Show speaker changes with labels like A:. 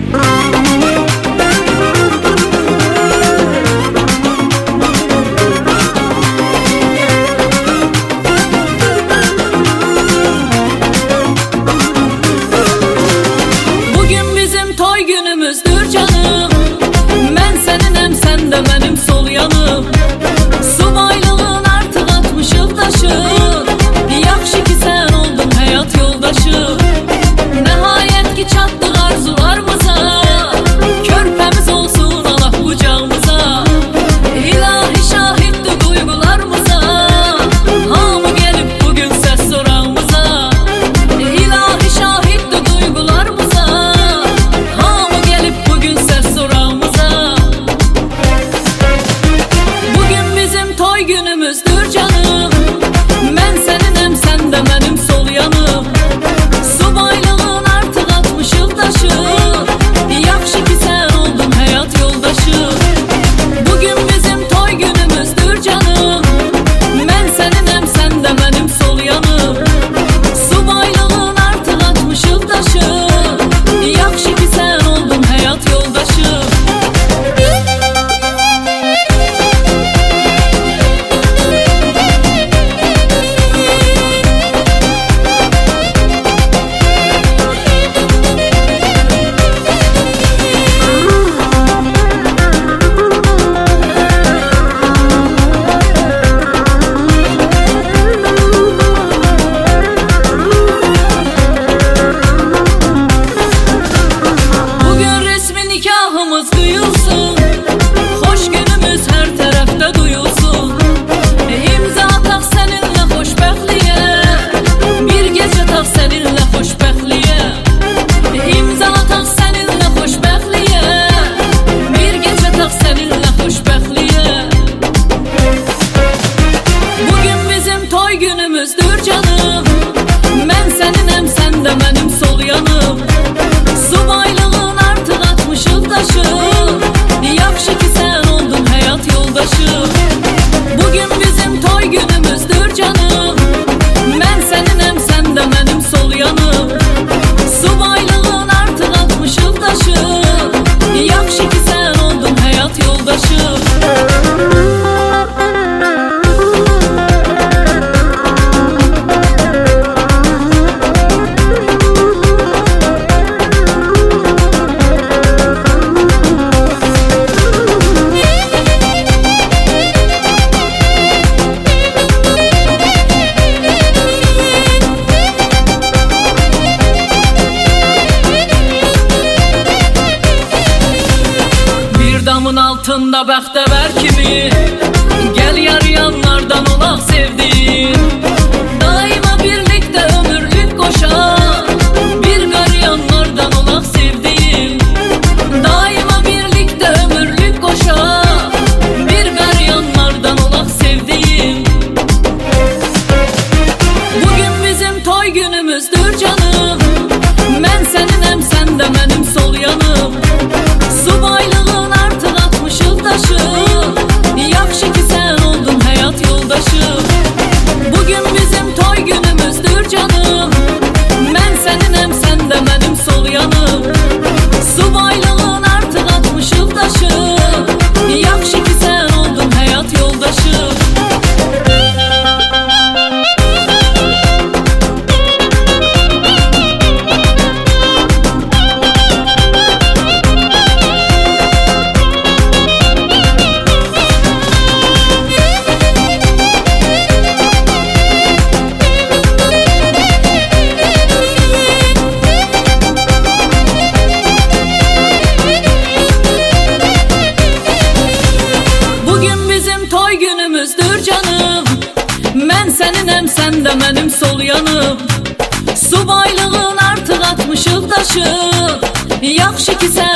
A: Bugün bizim toy günümüzdür canım. Ben seninəm, sen de benim sol yanım. Subaylığın artık atmış yıldaşım. Yaxşı ki sen oldun hayat yoldaşım. Nihayet ki çattık arzularımıza. Körpemiz olsun Allah kucağımıza. İlahi şahittir duygularımıza. Hamı gelip bugün ses sorağımıza. İlahi şahittir duygularımıza. Hamı gelip bugün ses sorağımıza. Bugün bizim toy günümüzdür canım. Ben seninəm, sen de benim sol yanım. Subaylığın artık atmış yıldaşım. Yaxşı ki sen oldun hayat yoldaşım. Bugün bizim toy günümüzdür canım. Ben seninəm, sen de benim sol yanım. Subaylığın artık atmış yıldaşım. Yaxşı ki sen oldun hayat yoldaşım. Bugün resmi nikahımız kıyılsın. Hoş günümüz her tarafta duyulsun. İmza atak seninle hoşbəxtliyə. Bir gece tak seninle hoşbəxtliyə. İmza atak seninle hoşbəxtliyə. Bir gece tak seninle hoşbəxtliyə. Bugün bizim toy günümüzdür canım. Ben seninəm, sen de benim sol yanım. Subaylığın artık atmış yıldaşım. Yaxşı ki sen oldun hayat yoldaşım. Bugün bizim toy günümüzdür canım. Ben seninəm, sen de benim sol yanım. Subaylığın artık atmış yıldaşım. Yaxşı ki sen oldun hayat yoldaşım. Bir damın altında bəxtəvər kimi. Gel yar yanlardan olaq sevdiğim. Daima birlikte ömürlük koşar. Bir qaryanlardan olaq sevdiğim. Daima birlikte ömürlük koşar. Bir qaryanlardan olaq sevdiğim. Bugün bizim toy günümüzdür canım. Ben seninəm, sen de benim sol yanım. Subaylığın artık atmış yıldaşım. Yaxşı ki sen oldun hayat yoldaşım. Bugün bizim toy günümüzdür canım. Ben seninəm, sen de benim sol yanım. Subaylığın artık atmış yıldaşım. Yaxşı ki sen oldun hayat yoldaşım. Ben seninəm, sen de benim sol yanım. Subaylığın artık atmış yıldaşım. Yaxşı ki sen